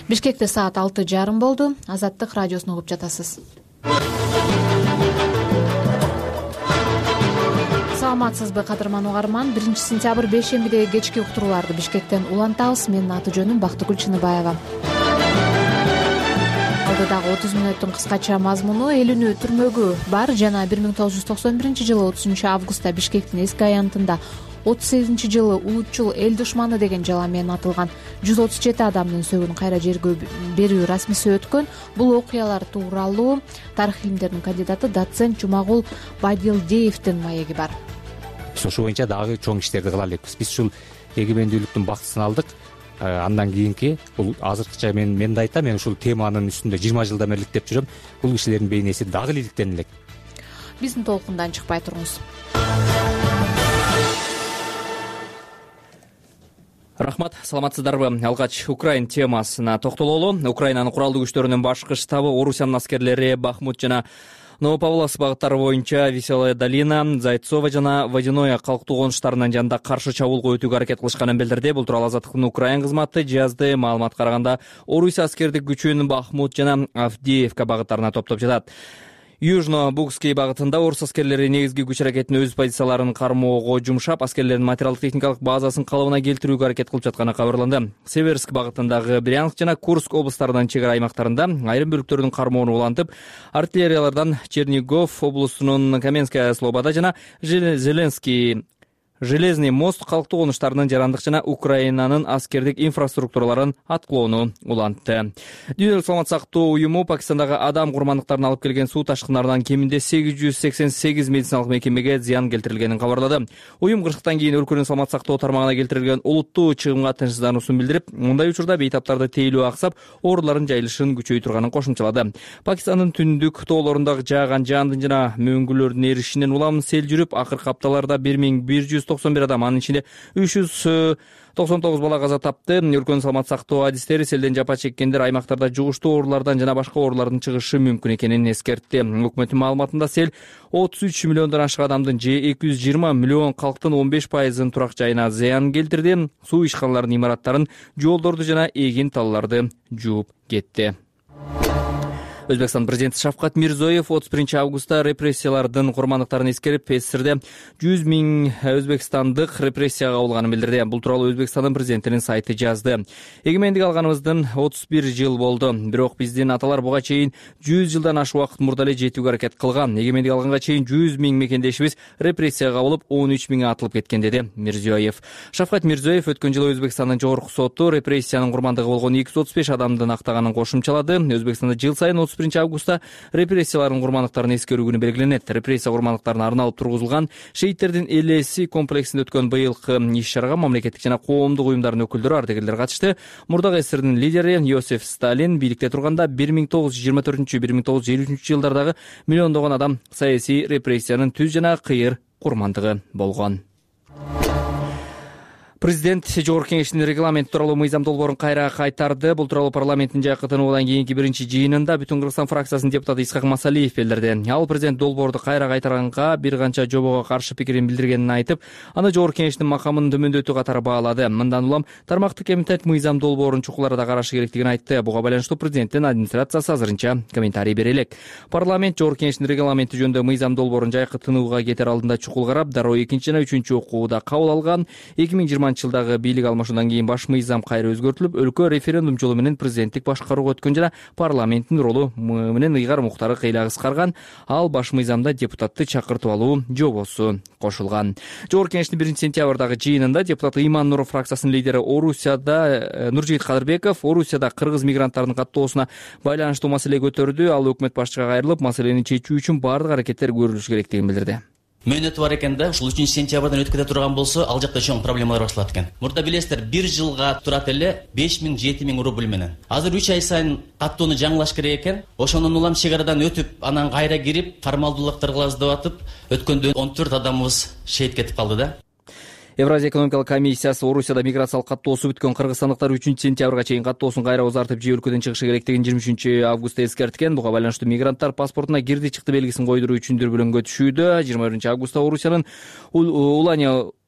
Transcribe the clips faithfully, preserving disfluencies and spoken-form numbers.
Бишкекте саат алты жарым болду. Азаттык радиосун угуп жатасыз. Саламатсызбы кадырман угарман. биринчи сентябрь бейшембидеги кечки уктурууларды Бишкектен улантабыз. Менин аты жөнүм Бактыгүл Чыныбаева. Алдыдагы отуз мүнөттүн кыскача мазмуну: элүүнү түрмөгү бар жана бир миң тогуз жүз токсон биринчи жылы отузунчу августта Бишкектин эски аянтында отуз сегизинчи жылы улутчул эл душманы деген жалаа менен атылган жүз отуз жети адамдын сөөгүн кайра жерге берүү расмиси өткөн. Бул окуялар тууралуу тарых илимдеринин кандидаты доцент Жумагул Байдилдиевдин маеги бар. Биз ошол боюнча дагы чоң иштерди кыла элекпиз. Биз ушул эгемендүүлүктүн бактысын алдык. Андан кийинки бул азыркыча мен мен да айтам, мен ушул теманын үстүндө жыйырма жылдан бери иликтеп жүрөм. Бул кишилердин бейнеси дагы иликтен элек. Биздин толкундан чыкпай туруңуз. Рахмат, саламатсыздарбы? Алгач Украин темасына токтололу. Украинанын куралдуу күчтөрүнүн башкы штабы Орусиянын аскерлери Бахмут жана Новопавловск багыттары боюнча Веселая долина, Зайцово жана Водяное калктуу конуштарынын жанында каршы чабуулга өтүүгө аракет кылышканын билдирди. Бул тууралуу Азаттыктын Украин кызматы жазды. Маалыматка караганда Орусия аскердик күчүн Бахмут жана Авдеевка багыттарына топтоп жатат. Южно-Букский багытында орус аскерлери негизги күч аракетин өз позицияларын кармоого жумшап, аскерлердин материалдык техникалык базасын калыбына келтирүүгө аракет кылып жатканы кабарланды. Северск багытындагы Брянск жана Курск облустарынын чек ара аймактарында айрым бөлүктөрдүн кармоону улантып, артиллериялардан Чернигов облусунун Каменская Слобода жана Зеленский Железный мост калктуу конуштарынын жарандык жана Украинанын аскердик инфраструктураларын аткылоону улантты. Дүйнөлүк саламат сактоо уюму Пакистандагы адам курмандыктарын алып келген суу ташкындарынан кеминде сегиз жүз сексен сегиз медициналык мекемеге зыян келтирилгенин кабарлады. Уюм кырсыктан кийин өлкөнүн саламат сактоо тармагына келтирилген улуттуу чыгымга тынчсыздануусун билдирип, мындай учурда бейтаптарды тейлөө аксап, оорулардын жайылышын күчөй турганын кошумчалады. Пакистандын түндүк тоолорундагы жааган жаандын жана мөңгүлөрдүн эришинен улам сел жүрүп, акыркы апталарда бир миң бир жүз токсон бир адам, анын ичинде үч жүз токсон тогуз бала каза тапты. Өлкөнүн саламат сактоо адистери селден жапа чеккендер аймактарда жугуштуу оорулардан жана башка оорулардын чыгышы мүмкүн экенин эскертти. Өкмөттүн маалыматында сел отуз үч миллиондон ашык адамдын же эки жүз жыйырма миллион калктын он беш пайызын турак жайына зыян келтирди. Суу ишканаларынын имараттарын, жолдорду жана эгин талларды жууп кетти. Өзбекстан президенти Шавкат Мирзоев отуз биринчи августта репрессиялардын курмандыктарын эскерип, СССРде жүз миң өзбекстандык репрессияга кабылганын билдирди. Бул тууралуу Өзбекстандын президентинин сайты жазды. Эгемендик алганыбыздын отуз бир жыл болду. Бирок биздин аталар буга чейин жүз жылдан ашык убакыт мурда эле жетүүгө аракет кылган. Эгемендик алганга чейин жүз миң мекендешибиз репрессияга кабылып, он үч миңи атылып кеткен, деди Мирзиёев. Шавкат Мирзиёев өткөн жылы Өзбекстандын жогорку соту репрессиянын курмандыгы болгон эки жүз отуз беш адамдын актаганын кошумчалады. Өзбекстанда жыл сайын отуз биринчи августта репрессиялардын курмандыктарын эскерүү күнү белгиленет. Репрессия курмандыктарына арналып тургузулган шейттердин элеси комплексинде өткөн быйылкы иш-чарага мамлекеттик жана коомдук уюмдардын өкүлдөрү, ардагерлер катышты. Мурдагы СССРдин лидери Йосиф Сталин бийликте турганда бир миң тогуз жүз жыйырма төртүнчү — бир миң тогуз жүз элүү үчүнчү жылдардагы миллиондогон адам саясий репрессиянын түз жана кыйыр курмандыгы болгон. Президент Жогорку Кеңештин регламент тууралуу мыйзам долбоорун кайра кайтарды. Бул тууралуу парламенттин жайкы тынуудан кийинки биринчи жыйынында Бүтүн Кыргызстан фракциясынын депутаты Исхак Масалиев билдирди. Ал президент долбоорду кайра кайтарганга бир канча жобого каршы пикирин билдиргенин айтып, аны Жогорку Кеңештин макамын төмөндөтүү катары баалады. Мындан улам тармактык комитет мыйзам долбоорун чукул арада карашы керектигин айтты. Буга байланыштуу президенттин администрациясы азырынча комментарий бере элек. Парламент Жогорку Кеңештин регламенти жөнүндө мыйзам долбоорун жайкы тынууга кетер алдында чукул карап, дароо экинчи жана үчүнчү окууда кабыл алган. эки миң жыйырманчы жылдагы бийлик алмашуудан кийин баш мыйзам кайра өзгөртүлүп, өлкө референдум жолу менен президенттик башкарууга өткөн жана парламенттин ролу менен ыйгар муктары кыйла кыскарган. Ал баш мыйзамда депутатты чакыртып алуу жобосу кошулган. Жогорку Кеңештин биринчи сентябрдагы жыйынында депутат Иман Нуров фракциясынын лидери Орусияда Нуржигит Кадырбеков Орусияда кыргыз мигранттарынын каттоосуна байланыштуу маселе көтөрдү. Ал өкмөт башчыга кайрылып, маселени чечүү үчүн баардык аракеттер көрүлүшү керектигин билдирди. Мөөнөтү бар экен да, ушул үчүнчү сентябрдан өтүп кете турган болсо, ал жакта чоң проблемалар башталат экен. Мурда билесиздер, бир жылга турат эле беш миң — жети миң рубль менен. Азыр үч ай сайын каттоону жаңылаш керек экен. Ошондон улам чек арадан өтүп, анан кайра кирип, формалдуулуктар кылабыз деп атып, өткөндө он төрт адамыбыз шейит кетип калды да. Евразия экономикалык комиссиясы Орусияда миграциялык каттоосу бүткөн кыргызстандыктар үчүнчү сентябрга чейин каттоосун кайра узартып, же өлкөдөн чыгышы керектигин жыйырма үчүнчү августта эскерткен. Буга байланыштуу мигранттар паспортуна кирди чыкты белгисин койдуруу үчүн дүрбөлөңгө түшүүдө. жыйырма биринчи августта Орусиянын Уланя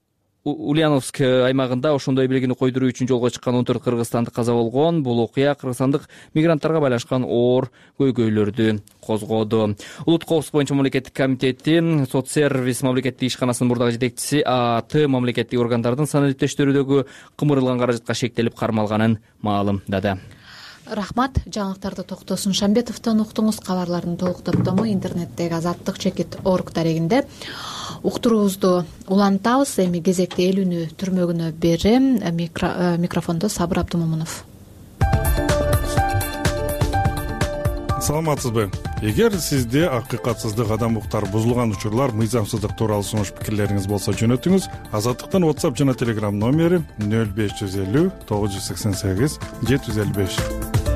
Ульяновск аймагында ошондой белгини койдуруу үчүн жолго чыккан он төрт кыргызстандык каза болгон. Бул окуя кыргызстандык мигранттарга байланышкан оор көйгөйлөрдү козгоду. Улуттук коопсуздук боюнча мамлекеттик комитети соцсервис мамлекеттик ишканасынын мурдагы жетекчиси ААТ мамлекеттик органдардын санариптештирүүдөгү кымырылган каражатка шектелип кармалганын маалымдады. Рахмат. Жаңылыктарды Токтос Шамбетовдон уктуңуз. Кабарлардын толук топтому интернеттеги азаттык чекит орг дарегинде. Уктуруубузду улантабыз. Эми кезекти эл үнү түрмөгүнө берем. Микрофондо Сабыр Абдымомунов. Саламатсызбы? Эгер сизде акыйкатсыздык, адам укуктары бузулган учурлар, мыйзамсыздык тууралуу сунуш пикирлериңиз болсо жөнөтүңүз. Азаттыктын WhatsApp жана Telegram номери нөл беш жүз элүү тогуз жүз сексен сегиз жети жүз элүү беш.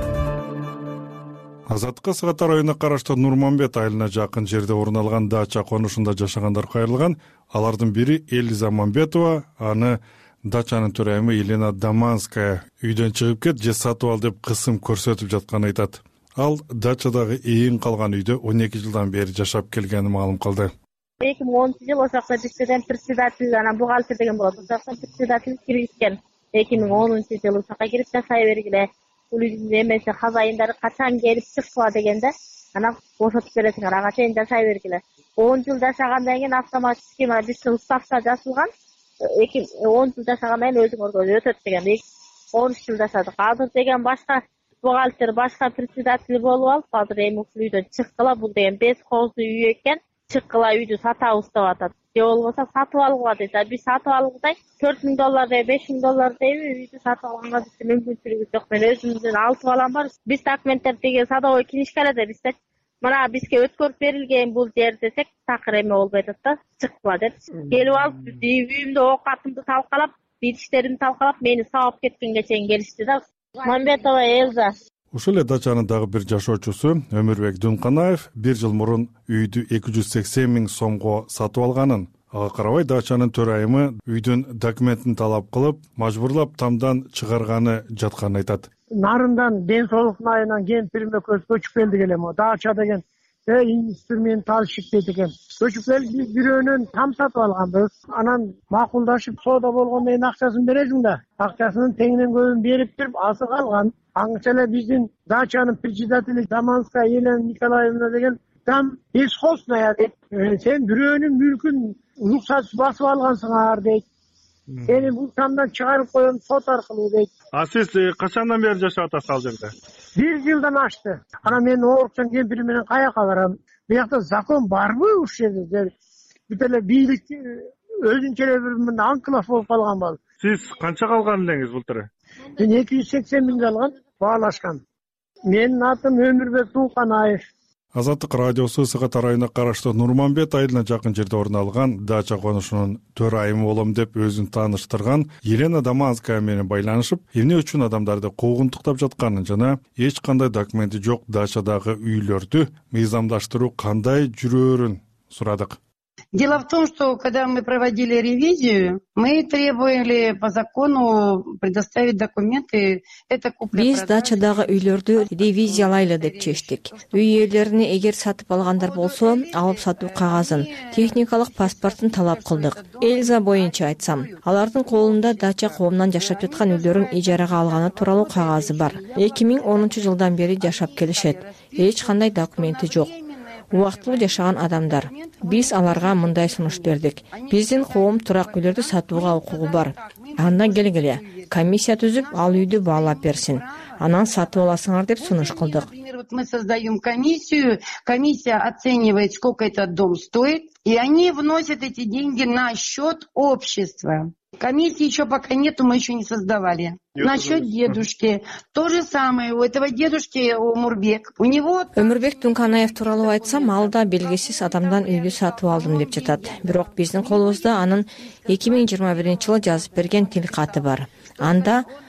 Азаттыкка Сыгатар районуна караштуу Нурманбет айылына жакын жерде орун алган дача конушунда жашагандар кайрылган. Алардын бири Элиза Мамбетова, аны дачанын төрайымы Елена Даманская үйдөн чыгып кет же сатып ал деп кысым көрсөтүп жатканын айтат. Ал дачадагы ээн калган үйдө он эки жылдан бери жашап келгенин маалым кылды. эки миң онунчу жыл ошол жакта бизден председатель анан бухгалтер деген болот. Ошол жактан председатель киргизген. эки миң онунчу жылы ушака кирип жашай бергиле. Бул үйдүн эмеси хозяиндары качан келип чыкпа дегенде, анан бошотуп бересиңер, ага чейин жашай бергиле. он жыл жашагандан кийин автоматически мына биздин уставка жазылган. эки он жыл жашагандан кийин өзүңөргө өтөт деген. он үч жыл жашадык. Азыр деген башка бухгалтер, башка председатель болуп алып, азыр эми ушул үйдөн чыккыла. Бул деген беш кооздуу үй экен. Чыккыла үйдү сатабыз деп атат. Же болбосо сатып алгыла дейт. Биз сатып алгыдай төрт миң доллар деп, беш миң доллар дейби, үйдү сатып алганга биздин мүмкүнчүлүгүбүз жок. Мен өзүмдүн алты балам бар. Биз документтерди садовой книжкаларда бизде мына бизге өткөрүп берилген бул жер десек, такыр эме болбой атат да, чыккыла деп. Келип алып, үйүмдө оокатымды талкалап, битиштеримди талкалап, мени сабап кеткенге чейин келишти да. Мамбетова Элза. Ушул эле дачанын дагы бир жашоочусу Өмүрбек Дунканаев бир жыл мурун үйдү эки жүз сексен миң сомго сатып алганын, ага карабай дачанын төрайымы үйдүн документин талап кылып, мажбурлап тамдан чыгарганы жатканын айтат. Нарындан ден соолук айынан кемпириме көз көчүп келди элем. Дача деген э инструментальщик деген. Көчүп келип биз бирөөнөн там сатып алганбыз. Анан макулдашып соода болгондон кийин акчасын бересиң да. Акчасынын теңинен көбүн берип туруп азыр калган. Аңча эле биздин дачанын председатели Даманская Елена Николаевна деген там бесхозная дейт. Сен бирөөнүн мүлкүн уруксатсыз басып алгансыңар дейт. Сени бул тамдан чыгарып коем сот аркылуу дейт. А сиз качандан бери жашап атасыз ал жерде? Бир жылдан ашты. Анан мен оорукчан кемпирим менен каяка барам? Биякта закон барбы ушул жерде? Бүт эле бийлик өзүнчө эле бир анклав болуп калган бол. Сиз канча калган элеңиз былтыр? Мен эки жүз сексен миң алган, баалашкан. Менин атым Өмүрбек Дунканаев. Азаттык радиосу Сыгатар районуна караштуу Нурманбет айылына жакын жерде орун алган дача конушунун төрайымы болом деп өзүн тааныштырган Елена Даманская менен байланышып, эмне үчүн адамдарды куугунтуктап жатканын жана эч кандай документи жок дачадагы үйлөрдү мыйзамдаштыруу кандай жүрөөрүн сурадык. Дело в том, что когда мы проводили ревизию, мы требовали по закону предоставить документы. Это Биз дачадагы үйлөрдү ревизиялайлы деп чечтик. Үй ээлерине эгер сатып алгандар болсо, алып сатуу кагазын, техникалык паспортун талап кылдык. Элза боюнча айтсам, алардын колунда дача коомунан жашап жаткан үйлөрүн ижарага алганы тууралуу кагазы бар. эки миң онунчу жылдан бери жашап келишет. Эч кандай документи жок. Убактылуу жашаган адамдар. Биз аларга мындай сунуш бердик. Биздин коом турак үйлөрдү сатууга укугу бар. Андан келгиле, комиссия түзүп, ал үйдү баалап берсин. Анан сатып аласыңар деп сунуш кылдык. Мы создаем комиссию, комиссия оценивает, сколько этот дом стоит, и они вносят эти деньги на счет общества. Комиссии еще пока нету, мы еще не создавали. Насчет дедушки. То же самое у этого дедушки Умурбек. У него... Өмүрбек Дунканаев тууралуу айтсам, ал да белгисиз адамдан үйдү сатып алдым деп жатат. Бирок биздин колубузда анын эки миң жыйырма биринчи жылы жазып берген тил каты бар. Анда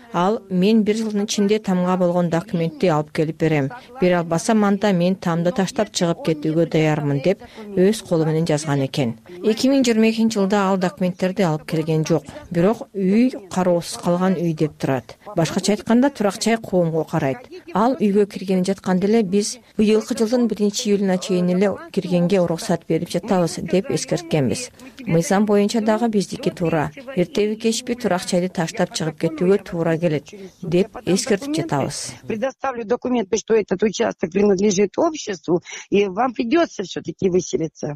Ал мен бир жылдын ичинде тамга болгон документти алып келип берем. Бере албасам анда мен тамды таштап чыгып кетүүгө даярмын деп өз колу менен жазган экен. эки миң жыйырма экинчи жылда ал документтерди алып келген жок. Бирок үй кароосуз калган үй деп турат. Башкача айтканда Турак-жай коомго карайт. Ал үйгө киргени жатканда эле биз быйылкы жылдын биринчи июлуна чейин эле киргенге уруксат берип жатабыз деп эскерткенбиз. Мыйзам боюнча дагы биздики туура. Эртеби кечпи Турак-жайды таштап чыгып кетүүгө туура келет деп эскертип жатабыз. Предоставлю документы, что этот участок принадлежит обществу, и вам придется все-таки выселиться.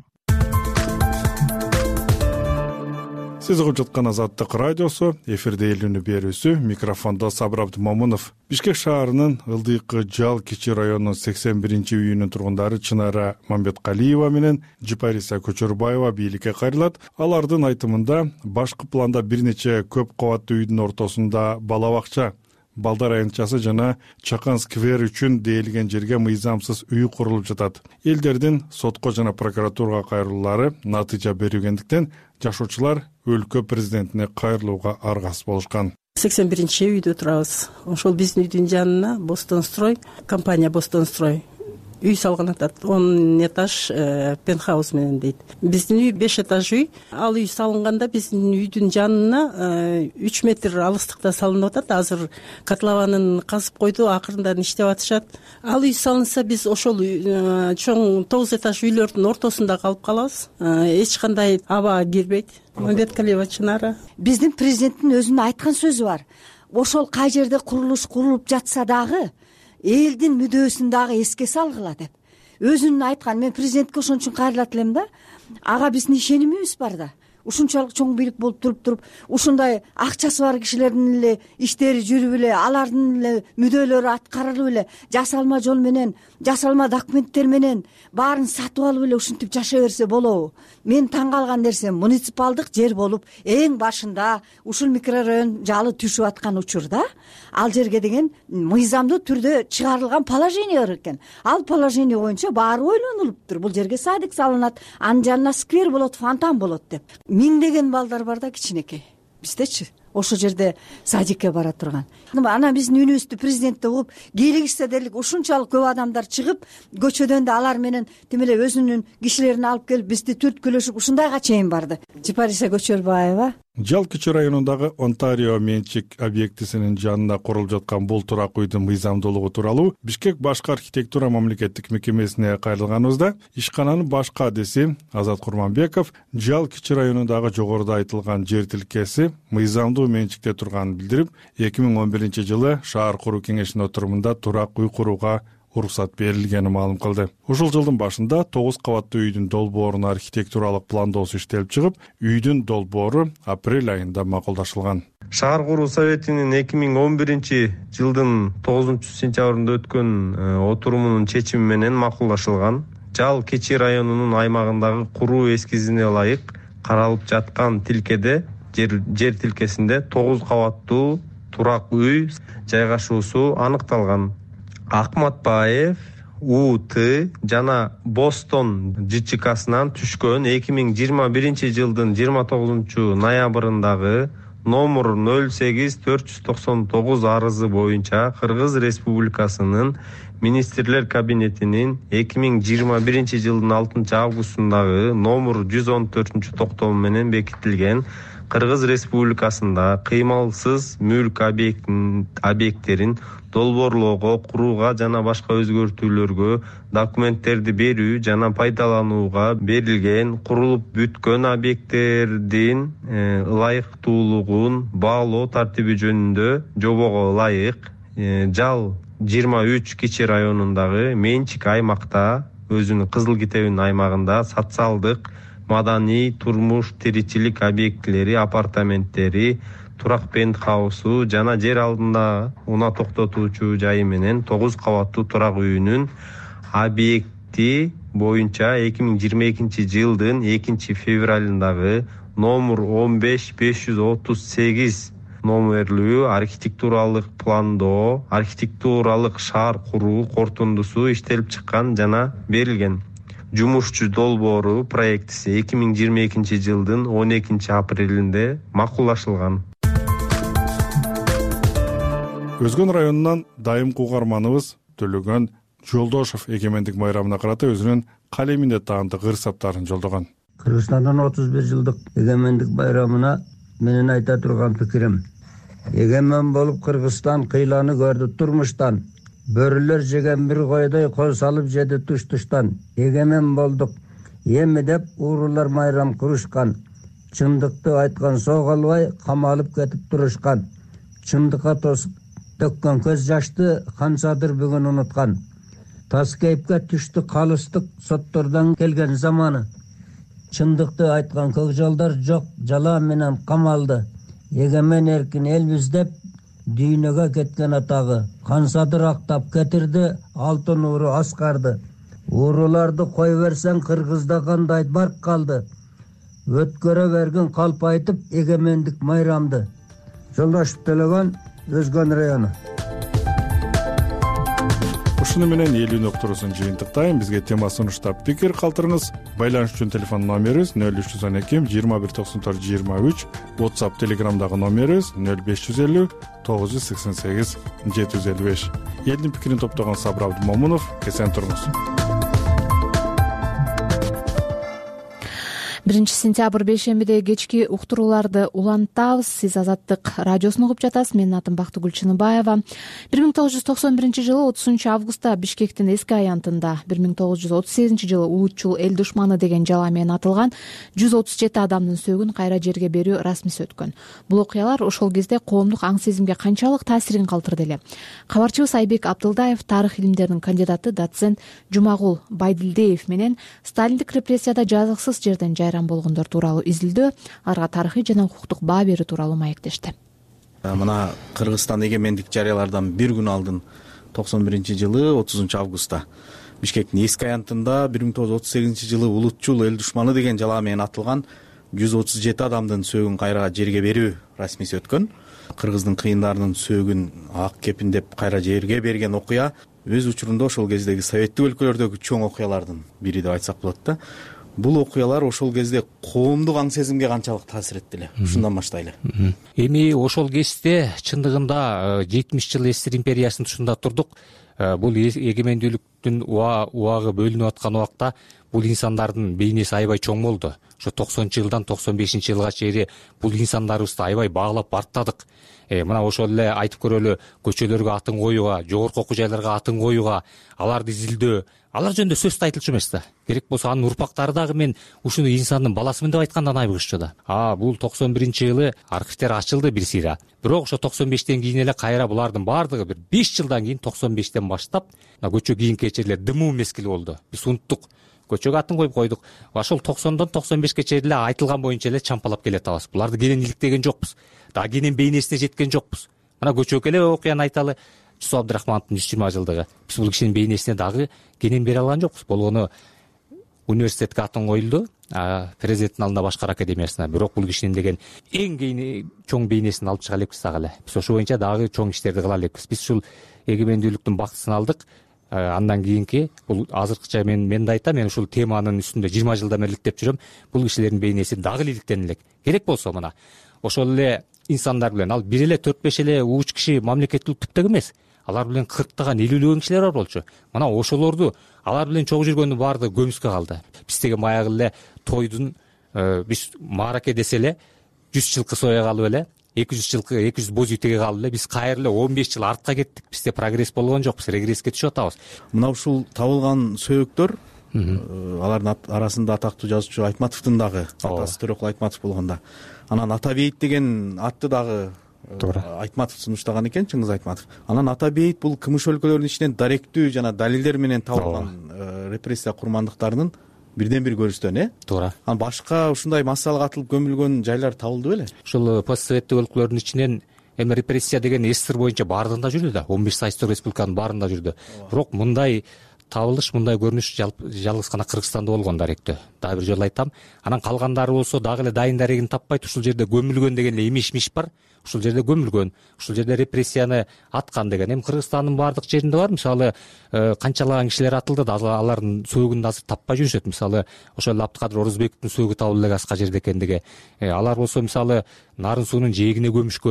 Сиз угуп жаткан Азаттык радиосу, эфирде элүүнү берүүсү, микрофондо Сабыр Абдымомунов. Бишкек шаарынын ылдыйкы Жал Кичи районунун сексен биринчи үйүнүн тургундары Чынара Мамбеткалиева менен Жипариса Көчөрбаева бийликке кайрылат. Алардын айтымында башкы планда бир нече көп кабаттуу үйдүн ортосунда бала бакча, балдар аянтчасы жана Чакан сквер үчүн дээлген жерге мыйзамсыз үй курулуп жатат. Элдердин сотко жана прокуратурага кайрылуулары натыйжа берүүгөндүктөн жашоочулар өлкө президентине кайрылууга аргасыз болушкан. сексен биринчи үйдө турабыз. Ошол биздин үйдүн жанына Бостонстрой, компания Бостонстрой үй салган атат. он этаж пентхаус менен дейт. Биздин үй беш этаж үй. Ал үй салынганда биздин үйдүн жанына үч метр алыстыкта салынып атат. Азыр котлованын казып койду, акырындан иштеп атышат. Ал үй салынса биз ошол чоң тогуз этаж үйлөрдүн ортосунда калып калабыз. Эч кандай аба кирбейт. Мамбеткалиева Чынара. Биздин президенттин өзүнүн айткан сөзү бар. Ошол кай жерде курулуш курулуп жатса дагы элдин мүдөөсүн дагы эске салгыла деп. Өзүнүн айткан, мен президентке ошон үчүн кайрылат элем да. Ага биздин ишенимибиз бар да. Ушунчалык чоң бийлик болуп туруп туруп, ушундай акчасы бар кишилердин эле иштери жүрүп эле, алардын эле мүдөөлөрү аткарылып эле, жасалма жол менен, жасалма документтер менен баарын сатып алып эле ушинтип жашай берсе болобу? Мен таң калган нерсем, муниципалдык жер болуп, эң башында ушул микрорайон жалы түшүп аткан учурда, ал жерге деген мыйзамдуу түрдө чыгарылган положение бар экен. Ал положение боюнча баары ойлонулуптур. Бул жерге садик салынат, анын жанына сквер болот, фонтан болот деп. Миңдеген балдар бар да кичинекей. Биздечи ошол жерде садикке бара турган. Анан биздин үнүбүздү президентте угуп, кийлигишсе дерлик ушунчалык көп адамдар чыгып, көчөдөн да алар менен тим эле өзүнүн кишилерин алып келип бизди түрткүлөшүп ушундайга чейин барды. Жипариса Көчөрбаева. Жал Кичи районундагы Онтарио менчик объектисинин жанына курулуп жаткан бул турак үйдүн мыйзамдуулугу тууралуу Бишкек башкы архитектура мамлекеттик мекемесине кайрылганыбызда ишкананын башкы адиси Азат Курманбеков Жал Кичи районундагы жогоруда айтылган жер тилкеси мыйзамдуу менчикте турганын билдирип, эки миң он биринчи жылы шаар куруу кеңешинин отурумунда турак үй курууга уруксат берилгени маалым кылды. Ушул жылдын башында тогуз кабаттуу үйдүн долбоорун архитектуралык пландоосу иштелип чыгып, үйдүн долбоору апрель айында макулдашылган. Шаар куруу советинин эки миң он биринчи жылдын тогузунчу сентябрында өткөн отурумунун чечими менен макулдашылган. Жал Кичи районунун аймагындагы куруу эскизине ылайык каралып жаткан тилкеде жер, жер тилкесинде тогуз кабаттуу турак үй жайгашуусу аныкталган. Акматбаев У Т жана Бостон ЖЧКсынан түшкөн эки миң жыйырма биринчи жылдын жыйырма тогузунчу ноябрындагы номер нөл сегиз төрт жүз токсон тогуз арызы боюнча Кыргыз Республикасынын Министрлер кабинетинин эки миң жыйырма биринчи жылдын алтынчы августундагы номер жүз он төртүнчү токтому менен бекитилген Кыргыз Республикасында кыймалсыз мүлк объекттерин долбоорлоого, курууга жана башка өзгөртүүлөргө документтерди берүү жана пайдаланууга берилген курулуп бүткөн объекттердин ылайыктуулугун баалоо тартиби жөнүндө жобого ылайык Жал жыйырма үч Кичи районундагы менчик аймакта өзүнүн кызыл китебинин аймагында социалдык, маданий, турмуш, тиричилик объектилери, апартаменттери, турак пентхаусу жана жер алдында уна токтотуучу жайы менен тогуз кабаттуу турак үйүнүн объекти боюнча эки миң жыйырма экинчи жылдын экинчи февралындагы номер он беш беш жүз отуз сегиз номерлүү архитектуралык пландоо, архитектуралык шаар куруу корутундусу иштелип чыккан жана берилген. Жумушчу долбоору проектиси эки миң жыйырма экинчи жылдын он экинчи апрелинде макулдашылган. Өзгөн районунан дайымкы угарманыбыз Төлөгөн Жолдошов эгемендик майрамына карата өзүнүн калеминде таандык ырсаптарын жолдогон. Кыргызстандын отуз бир жылдык эгемендик байрамына менин айта турган пикирим: эгемен болуп Кыргызстан кыйланы көрдү турмуштан, бөрүлөр жеген бир койдой кол салып жеди туш-туштан. Эгемен болдук эми деп уурулар майрам курушкан, чындыкты айткан соо калбай камалып кетип турушкан. Чындыкка төккөн көз жашты канчадыр бүгүн унуткан. Тас кейипке түштү калыстык соттордон келген заманы. Чындыкты айткан көкжолдор жок жала менен камалды. Эгемен эркин элбиз деп дүйнөгө кеткен атагы. Кансадыр актап кетирди алтын ууру аскарды. Ууруларды кой берсең Кыргызда кандай барк калды. Өткөрө берген калп айтып эгемендик майрамды. Жолдошов Төлөгөн, Өзгөн району. Ушуну менен элүү нөктөрүсүн жыйынтыктайм. Бизге тема сунуштап пикир калтырыңыз. Байланыш үчүн телефон номерибиз нөл үч жүз он эки жыйырма бир токсон төрт жыйырма үч, WhatsApp, Telegramдагы номерибиз нөл беш жүз элүү тогуз жүз сексен сегиз жети жүз элүү беш. Элдин пикирин топтогон Сабыр Абдымомунов, эсен туруңуз. биринчи сентябрь бейшембиде кечки уктурууларды улантабыз. Сиз Азаттык радиосун угуп жатасыз. Менин атым Бактыгүл Чыныбаева. бир миң тогуз жүз токсон биринчи жылы отузунчу августта Бишкектин эски аянтында бир миң тогуз жүз отуз сегизинчи жылы улутчул эл душманы деген жала менен атылган жүз отуз жети адамдын сөөгүн кайра жерге берүү расмиси өткөн. Бул окуялар ошол кезде коомдук аң сезимге канчалык таасирин калтырды эле. Кабарчыбыз Айбек Абдылдаев тарых илимдеринин кандидаты доцент Жумагул Байдилдеев менен сталиндик репрессияда жазыксыз жерден болгондор тууралуу изилдөө, аларга тарыхый жана укуктук баа берүү тууралуу маектешти. Мына Кыргызстан эгемендик жарыялардан бир күн алдын токсон биринчи жылы отузунчу августта Бишкектин эски аянтында бир миң тогуз жүз отуз сегизинчи жылы улутчул эл душманы деген жала менен атылган жүз отуз жети адамдын сөөгүн кайра жерге берүү расмиси өткөн. Кыргыздын кыйындарынын сөөгүн ак кепиндеп кайра жерге берген окуя өз учурунда ошол кездеги советтик өлкөлөрдөгү чоң окуялардын бири деп айтсак болот да. Бул окуялар ошол кезде коомдук аң сезимге канчалык таасир этти эле? Ушундан баштайлы. Эми ошол кезде чындыгында жетимиш жыл СССР империясынын тушунда турдук. Бул эгемендүүлүктүн убагы бөлүнүп аткан убакта бул инсандардын бейнеси аябай чоң болду. Ошо токсонунчу жылдан токсон бешинчи жылга чейин бул инсандарыбызды аябай баалап барктадык. Мына ошол эле айтып көрөлү, көчөлөргө атын коюуга, жогорку окуу жайларга атын коюуга, аларды изилдөө, алар жөнүндө сөз да айтылчу эмес да. Керек болсо анын урпактары дагы мен ушуну инсандын баласымын деп айткандан айбыгышчу да. А бул токсон биринчи жылы архивтер ачылды бир сыйра. Бирок ошо токсон бештен кийин эле кайра булардын баардыгы бир беш жылдан кийин токсон бештен баштап мына көчө кийинки чейин дымуу мезгили болду. Биз унуттук. Көчөгө атын коюп койдук. Ошол токсондон токсон бешке чейин эле айтылган боюнча эле чампалап келатабыз. Буларды кенен иликтеген жокпуз. Дагы кенен бейнесине жеткен жокпуз. Мына көчөгө эле окуяны айталы. Жусуп Абдрахмановдун жүз жыйырма жылдыгы. Биз бул кишинин бейнесине дагы кенен бере алган жокпуз. Болгону университетке атын коюлду, президенттин алдында башкар академиясына. Бирок бул кишинин деген эң чоң бейнесин алып чыга элекпиз дагы эле. Биз ошо боюнча дагы чоң иштерди кыла элекпиз. Биз ушул эгемендүүлүктүн бактысын алдык. Андан кийинки бул азыркыча мен мен да айтам, мен ушул теманын үстүндө жыйырма жылдан бери иликтеп жүрөм. Бул кишилердин бейнеси дагы иликтен элек. Керек болсо мына ошол эле инсандар менен ал бир эле төрт беш эле ууч киши мамлекеттүүлүк түптөк эмес. Алар менен кырктаган элүүлөгөн кишилер бар болчу. Мына ошолорду алар менен чогуу жүргөндүн баардыгы көмүскө калды. Биз деген баягы эле тойдун биз маараке десе эле жүз жылкы соя калып эле эки жүз жылкы эки жүз боз үй теге калып эле биз кайра эле он беш жыл артка кеттик. Бизде прогресс болгон жок, биз регресске түшүп атабыз. Мына ушул табылган сөөгдөр алардын арасында атактуу жазуучу Айтматовдун дагы атасы Төрөкул Айтматов болгондо. Анан Атабейит деген атты дагы Айтматов сунуштаган экен, Чыңгыз Айтматов. Анан Атабейит бул кымыш өлкөлөрүнүн ичинен даректүү жана далилдер менен табылган репрессия курмандыктарынын бирден бир көрүстөн, э? Туура. Анан башка ушундай массалык атылып көмүлгөн жайлар табылды беле? Ушул постсоветтик өлкөлөрдүн ичинен эми репрессия деген СССР боюнча баардыгында жүрдү да, он беш союздук республиканын баарында жүрдү. Бирок мындай табылыш, мындай көрүнүш жалгыз гана Кыргызстанда болгон даректүү. Дагы бир жолу айтам. Анан калгандары болсо дагы эле дайын дарегин таппайт, ушул жерде көмүлгөн деген эле имиш-миш бар. Ушул жерде көмүлгөн, ушул жерде репрессияны аткан деген. Эми Кыргызстандын баардык жеринде бар. Мисалы, канчалаган кишилер атылды да, алардын сөөгүн да азыр таппай жүрүшөт. Мисалы, ошол Абдыкадыр Орузбековдун сөөгү табылды эле аска жерде экендиги. Алар болсо мисалы нарын суунун жээгине көмүшкөн,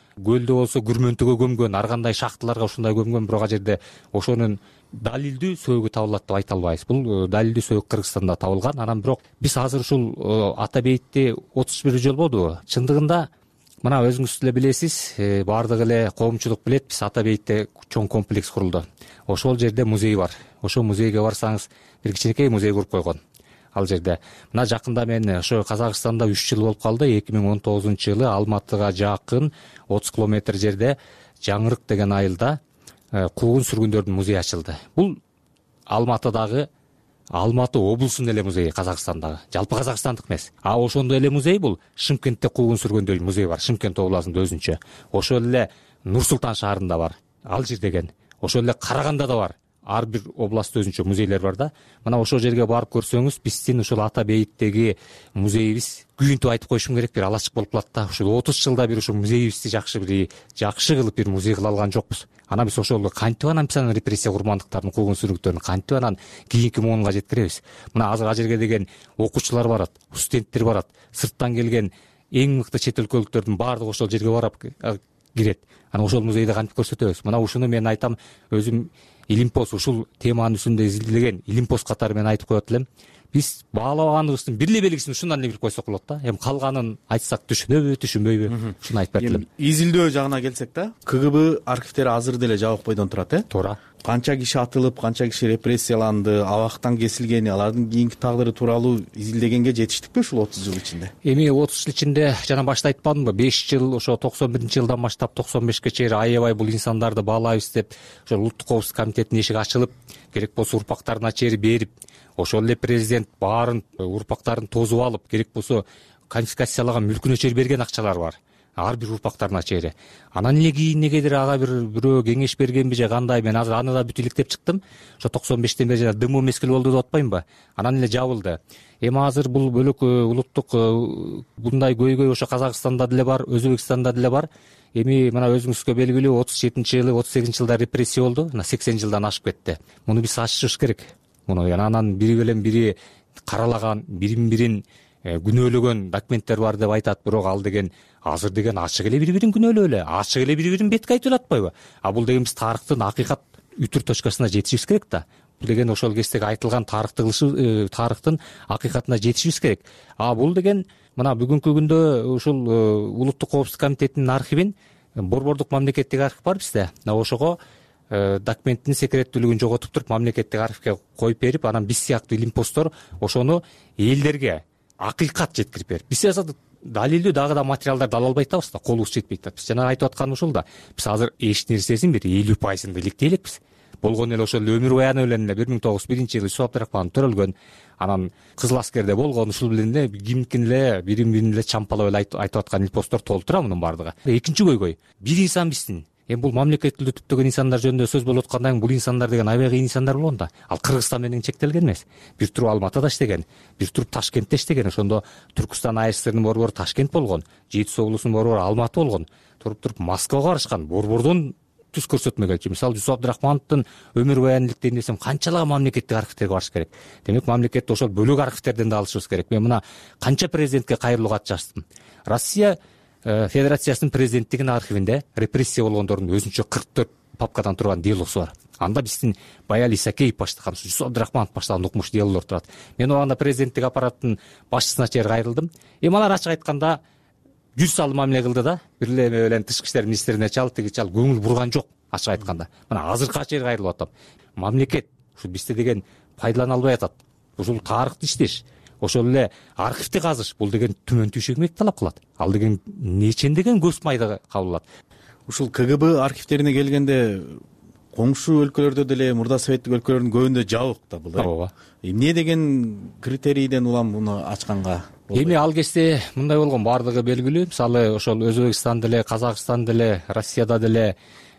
көлдө болсо күрмөнтүгө көмгөн, ар кандай шахталарга ушундай көмгөн, бирок ал жерде ошонун далилдүү сөөгү табылат деп айта албайбыз. Бул далилдүү сөөгү Кыргызстанда табылган. Анан бирок биз азыр ушул ата бейитти отуз бир жыл болду. Чындыгында мына өзүңүз деле билесиз, баардык эле коомчулук билет, биз ата бейитте чоң комплекс курулду. Ошол жерде музей бар. Ошол музейге барсаңыз, бир кичинекей музей куруп койгон ал жерде. Мына жакында мен ошо Казакстанда үч жыл болуп калды. эки миң он тогузунчу жылы Алматыга жакын отуз километр жерде Жаңырык деген айылда куугун сүргүндөрдүн музейи ачылды. Бул Алматыдагы, Алматы облусунун эле музейи, Казакстандагы, жалпы казакстандык эмес. А ошондой эле музей бул Шымкентте куугун сүргөндөрдүн музейи бар, Шымкент областында өзүнчө. Ошол эле Нур Султан шаарында бар, Алжир деген. Ошол эле Карагандада бар. Ар бир областта өзүнчө музейлер бар да. Мына ошол жерге барып көрсөңүз, биздин ушул ата бейиттеги музейибиз күйүнтүп айтып коюшум керек, бир алачык болуп калат да. Ушул отуз жылда бир ушул музейибизди жакшы бир жакшы кылып бир музей кыла алган жокпуз. Анан биз ошол кантип анан биз анан репрессия курмандыктарын, куугун сүргүндөрүн кантип анан кийинки муунга жеткиребиз? Мына азыр ал жерге деген окуучулар барат, студенттер барат, сырттан келген эң мыкты чет өлкөлүктөрдүн баардыгы ошол жерге барып кирет. Анан ошол музейди кантип көрсөтөбүз? Мына ушуну мен айтам, өзүм Илимпост ушул теманын үстүндө изилдеген Илимпост катары мен айтып коет элем. Биз баалабаганыбыздын бир эле белгисин ушундан эле билип койсок болот да. Эми калганын айтсак түшүнөбү, түшүнбөйбү? Ушуну айтып берет элем. Изилдөө жагына келсек да, КГБ архивдери азыр деле жабык бойдон турат, э? Туура. Канча киши атылып, канча киши репрессияланды, абактан кесилгени, алардын кийинки тагдыры тууралуу изилдегенге жетиштикпи ушул отуз жыл ичинде? Эми отуз жыл ичинде жана башта айтпадымбы, беш жыл, ошо токсон биринчи жылдан баштап токсон бешке чейин аябай бул инсандарды баалайбыз деп, ошо Улуттук коопсуздук комитетинин эшиги ачылып, керек болсо урпактарына чейин берип, ошол эле президент баарын урпактарын тосуп алып, керек болсо конфискациялаган мүлкүнө чейин берген акчалар бар. Ар бир урпактарына чейин. Анан эле кийин негедир ага бир бирөө кеңеш бергенби же кандай, мен азыр аны да бүт иликтеп чыктым. Ошо токсон бештен бери жана дымуу мезгил болду деп атпаймынбы? Анан эле жабылды. Эми азыр бул бөлөк улуттук мындай көйгөй ошо Казакстанда деле бар, Өзбекстанда деле бар. Эми мына өзүңүзгө белгилүү отуз жетинчи жылы, отуз сегизинчи жылда репрессия болду. Мына сексен жылдан ашып кетти. Муну биз ачышыбыз керек. Муну анан бири менен бири каралаган, бирин бирин күнөөлөгөн документтер бар деп айтат, бирок ал деген азыр деген ачык эле бири бирин күнөөлөп эле, ачык эле бири бирин бетке айтып атпайбы? А бул деген биз тарыхтын акыйкат үтүр точкасына жетишибиз керек да. Бул деген ошол кездеги айтылган тарыхты кылышы, тарыхтын акыйкатына жетишибиз керек. А бул деген мына бүгүнкү күндө ушул Улуттук коопсуздук комитетинин архивин, борбордук мамлекеттик архив бар бизде. Ошого документтин секреттүүлүгүн жоготуп туруп, мамлекеттик архивге коюп берип, анан биз сыяктуу илимпосттор ошону элдерге акыйкат жеткирип берип, биз азыр далилдүү дагы да материалдарды ала албай атабыз да, колубуз жетпей атат. Биз жана айтып атканым ушул да. Биз азыр эч нерсесин бир элүү пайызын иликтей элекпиз. Болгон эле ошол өмүр баяны менен эле бир миң тогуз жүз биринчи жылы Юсуп Абдрахманов төрөлгөн, анан Кызыл аскерде болгон, ушул менен эле кимдикин эле бирин бирин эле чампалап эле айтып аткан илимпосттор толтура мунун баардыгы. Экинчи көйгөй, бир инсан биздин. Эми бул мамлекеттилүү түптөгөн инсандар жөнүндө сөз болуп аткандан кийин бул инсандар деген аябай кыйын инсандар болгон да. Ал Кыргызстан менен чектелген эмес. Бир туруп Алматыда иштеген, бир туруп Ташкентте иштеген. Ошондо Түркүстан АССРнын борбору Ташкент болгон, Жети Суу облусунун борбору Алматы болгон. Туруп-туруп Москвага барышкан, борбордон түз көрсөтмөгөнчү. Мисалы Юсуп Абдрахмановдун өмүр баянын иликтейин десем, канчалаган мамлекеттик архивтерге барыш керек. Демек мамлекетте ошол бөлөк архивтерден да алышыбыз керек. Мен мына канча президентке кайрылуу кат жаздым. Россия Федерациясынын президенттигинин архивинде репрессия болгондордун өзүнчө кырк төрт папкадан турган делосу бар. Анда биздин Баял Исакеев баштаган, Юсуп Абдрахманов баштаган укмуш делолор турат. Мен анда президенттик аппараттын башчысына чейин кайрылдым. Эми алар ачык айтканда жүз салым мамиле кылды да. Бир эле менен тышкы иштер министрине чал, тиги чал, көңүл бурган жок ачык айтканда. Мына азыркыга чейин кайрылып атам. Мамлекет ушу бизде деген пайдалана албай атат. Ушул тарыхты иштеш, ошол эле архивди казыш, бул деген түмөн түйшөк эмгек талап кылат. Ал деген нечен деген көз майда кабылат. Ушул КГБ архивтерине келгенде коңшу өлкөлөрдө деле, мурда советтик өлкөлөрдүн көбүндө жабык да бул. Ооба. Эмне деген критерийден улам муну ачканга? Эми ал кезде мындай болгон, баардыгы белгилүү. Мисалы ошол Өзбекстан деле, Казакстан деле, Россияда деле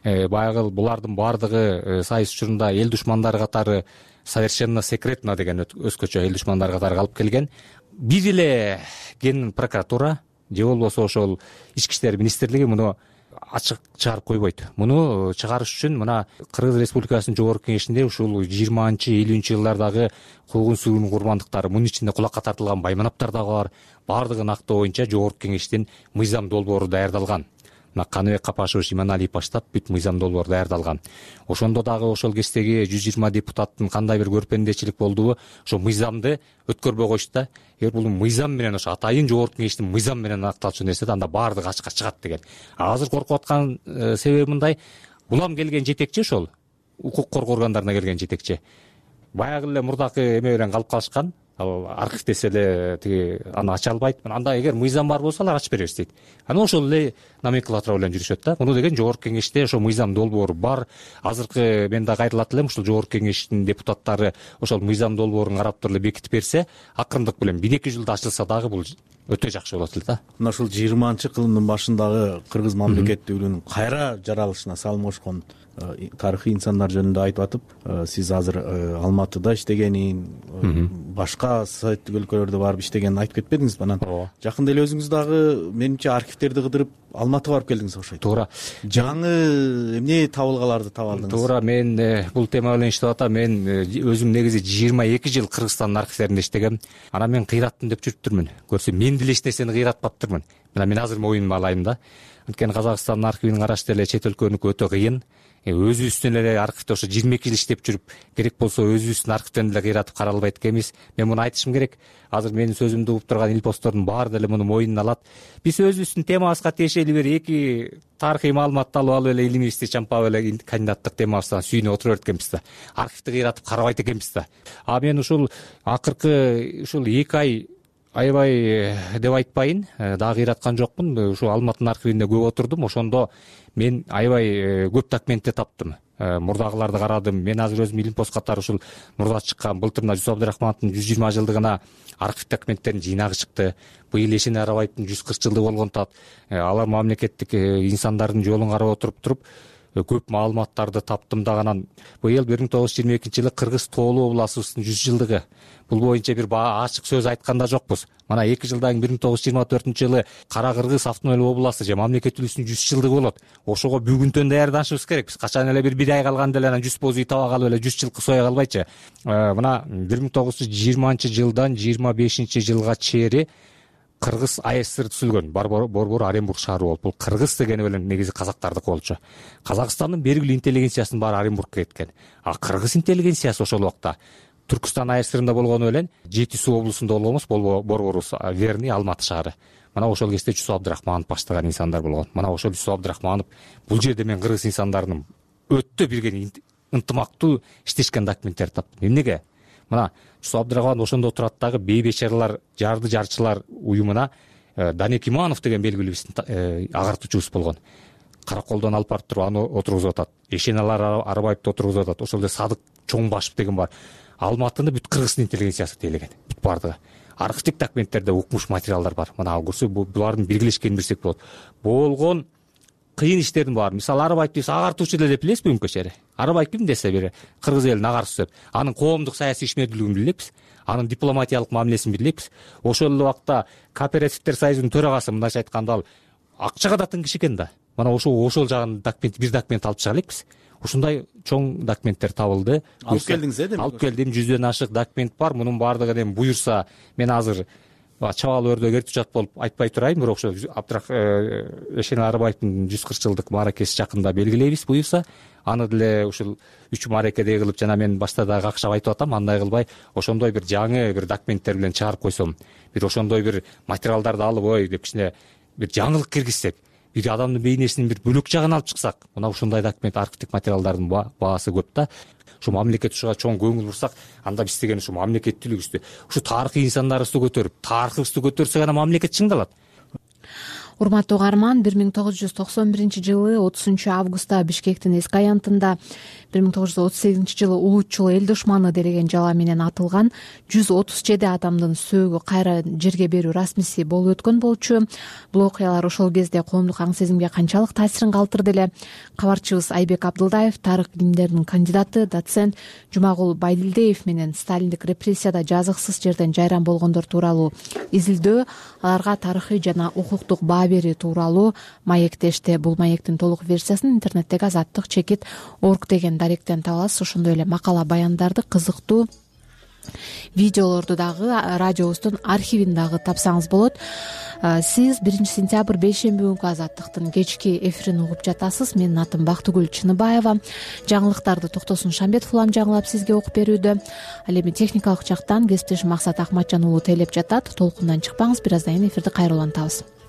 баягы булардын баардыгы сайыс учурунда эл душмандары катары совершенно секретно деген өзгөчө эл душмандары катары калып келген. Бир эле ген прокуратура же болбосо ошол ички иштер министрлиги муну ачык чыгарып койбойт. Муну чыгарыш үчүн мына Кыргыз Республикасынын жогорку кеңешинде ушул жыйырманчы элүүнчү жылдардагы куугун сүргүн курмандыктары, мунун ичинде кулакка тартылган байманаптар дагы бар. Баардыгын актоо боюнча жогорку кеңештин мыйзам долбоору даярдалган. мына Каныбек Капашевич, Иманалиев баштап бүт мыйзам долбоор даярдалган. Ошондо дагы ошол кездеги жүз жыйырма депутаттын кандай бир көрпендечилик болдугу ошо мыйзамды өткөрбөй коюшту да. Эгер бул мыйзам менен ошо атайын жогорку кеңештин мыйзам менен аныкталчу нерсе анда баардыгы ачыкка чыгат деген. Азыр коркуп аткан себеби мындай: булам келген жетекчи, ошол укук коргоо органдарына келген жетекчи баягы эле мурдакы эме менен калып калышкан. Ал архив десе эле тиги аны ача албайт. Анда эгер мыйзам бар болсо алар ачып беребиз дейт. Анан ошол эле номенклатура менен жүрүшөт да. Муну деген жогорку кеңеште ошо мыйзам долбоору бар. Азыркы мен да кайрылат элем, ушул жогорку кеңештин депутаттары ошол мыйзам долбоорун карап туруп эле бекитип берсе, акырындык менен бир эки жылда ачылса дагы бул өтө жакшы болот эле да. Мына ушул жыйырманчы кылымдын башындагы кыргыз мамлекеттүүлүгүнүн кайра жаралышына салмошкон тарыхый инсандар жөнүндө айтып атып, сиз азыр Алматыда иштегенин, башка советтик өлкөлөрдө барып иштегенин айтып кетпедиңизби? Анан жакында эле өзүңүз дагы менимче архивтерди кыдырып Алматыга барып келдиңиз окшойт. Туура. Жаңы эмне табылгаларды таба алдыңыз? Туура, мен бул тема менен иштеп атам. Мен өзүм негизи жыйырма эки жыл Кыргызстандын архивтеринде иштегем. Анан мен кыйраттым деп жүрүптүрмүн. Көрсө мен деле эч нерсени кыйратпаптырмын. Мына мен азыр моюнума алайын да. Анткени Казакстандын архивин караш деле чет өлкөнүкү өтө кыйын. Өзүбүздүн эле архивде ошо жыйырма эки жыл иштеп жүрүп, керек болсо өзүбүздүн архивден деле кыйратып карай албайт экенбиз. Мен муну айтышым керек. Азыр менин сөзүмдү угуп турган ил посттордун баары деле муну моюнуна алат. Биз өзүбүздүн темабызга тиешелүү бир эки тарыхый маалыматты алып алып эле илимибизди чампап эле кандидаттык темабыздан сүйүнүп отура берет экенбиз да. Архивди кыйратып карабайт экенбиз да. А мен ушул акыркы ушул эки ай аябай деп айтпайын, дагы кыйраткан жокмун. Ушу Алматынын архивинде көп отурдум. Ошондо мен аябай көп документти таптым. Мурдагыларды карадым. Мен азыр өзүм илим пост катары ушул мурда чыккан былтыр мына Жусуп Абдрахмановдун жүз жыйырма жылдыгына архив документтеринин жыйнагы чыкты. Быйыл Эшен Арабаевдин жүз кырк жылдыгы болгон тат. Алар мамлекеттик инсандардын жолун карап отуруп туруп көп маалыматтарды таптым да. Анан быйыл бир миң тогуз жүз жыйырма экинчи жылы Кыргыз Тоолуу областыбыздын жүз жылдыгы. Бул боюнча бир ачык сөз айтканда жокпуз. Мына эки жылдан кийин бир миң тогуз жүз жыйырма төртүнчү жылы Кара Кыргыз автономиялык областы же мамлекеттүүлүгүбүздүн жүз жылдыгы болот. Ошого бүгүнтөн даярданышыбыз керек. Биз качан эле бир бир ай калганда эле анан жүз боз үй таба калып эле жүз жылкы соя калбайчы. Мына бир миң тогуз жүз жыйырманчы жылдан жыйырма бешинчи жылга чейин Кыргыз АССР түзүлгөн. Борбор Оренбург шаары болуп. Бул кыргыз дегени менен негизи казактардыкы болчу. Казакстандын белгилүү интеллигенциясынын баары Оренбургка кеткен. А кыргыз интеллигенциясы ошол убакта Түркүстан АССРында болгону менен Жети Суу облусунда болгонбуз, борборубуз Верный, Алматы шаары. Мына ошол кезде Жусуп Абдрахманов баштаган инсандар болгон. Мына ошол Жусуп Абдрахманов бул жерде мен кыргыз инсандарынын өтө бирге ынтымактуу иштешкен документтерди таптым. Эмнеге? Мына Жусуп Абдрахманов ошондо турат дагы Бей Бечаралар жарды жарчылар уюмуна Данек Иманов деген белгилүү биздин агартуучубуз болгон. Караколдон алып барып туруп аны отургузуп атат. Эшен Арабаевди отургузуп атат. Ошол эле Садык Чоңбашев деген бар. Алматыны бүт кыргыздын интеллигенциясы тейлеген. Бүт бардыгы. Архивдик документтерде укмуш материалдар бар. Мына көрсө булардын биргелешкенин билсек болот. Болгон кыйын иштердин баары. Мисалы Арабаев биз агартуучу эле деп билесизби бүгүнкү чейин? Арабаев ким десе бир кыргыз элинин агарчысы деп. Анын коомдук саясий ишмердүүлүгүн билебиз. Анын дипломатиялык мамилесин билебиз. Ошол эле убакта кооперативдер союзунун төрагасы мындайча айтканда ал акчага да тың киши экен да. Мына ошол ошол жагын документ бир документ алып чыга элекпиз. Ушундай чоң документтер табылды. Алып келдиңиз э? Алып келдим, жүздөн ашык документ бар. Мунун баардыгы эми буюрса мен азыр чабал өрдө эртүп жат болуп айтпай турайын, бирок ошо Абдрах Эшен Арабаевдин жүз кырк жылдык мааракеси жакында белгилейбиз буюрса. Аны деле ушул үч мааракедей кылып жана мен башта да какшап айтып атам, андай кылбай ошондой бир жаңы бир документтер менен чыгарып койсом, бир ошондой бир материалдарды алып ой деп кичине бир жаңылык киргизсек, бир адамдын бейнесинин бир бөлөк жагын алып чыксак, мына ушундай документ архивдик материалдардын баасы көп да. Ушу мамлекет ушуга чоң көңүл бурсак, анда биз деген ушу мамлекеттүүлүгүбүздү, ушу тарыхый инсандарыбызды көтөрүп, тарыхыбызды көтөрсөк гана мамлекет чыңдалат. Урматтуу угарман, бир миң тогуз жүз токсон биринчи жылы отузунчу августта Бишкектин эски аянтында бир миң тогуз жүз отуз сегизинчи жылы улутчул эл душманы деген жала менен атылган жүз отуз жети адамдын сөөгү кайра жерге берүү расмиси болуп өткөн болчу. Бул окуялар ошол кезде коомдук аң сезимге канчалык таасирин калтырды эле? Кабарчыбыз Айбек Абдылдаев, тарых илимдеринин кандидаты, доцент Жумагул Байдилдеев менен сталиндик репрессияда жазыксыз жерден жайран болгондор тууралуу изилдөө, аларга тарыхый жана укуктук баа берүү тууралуу маектешти. Бул маектин толук версиясын интернеттеги азаттык чекит орг деген даректен таба аласыз. Ошондой эле макала баяндарды, кызыктуу видеолорду дагы радиобуздун архивин дагы тапсаңыз болот. сиз биринчи сентябрь бейшемби күнкү Азаттыктын кечки эфирин угуп жатасыз. Менин атым Бактыгүл Чыныбаева. Жаңылыктарды Токтосун Шамбетов улам жаңылап сизге окуп берүүдө. Ал эми техникалык жактан кесиптешим Максат Акматжан уулу тейлеп жатат. Толкундан чыкпаңыз, бир аздан кийин эфирди кайра улантабыз.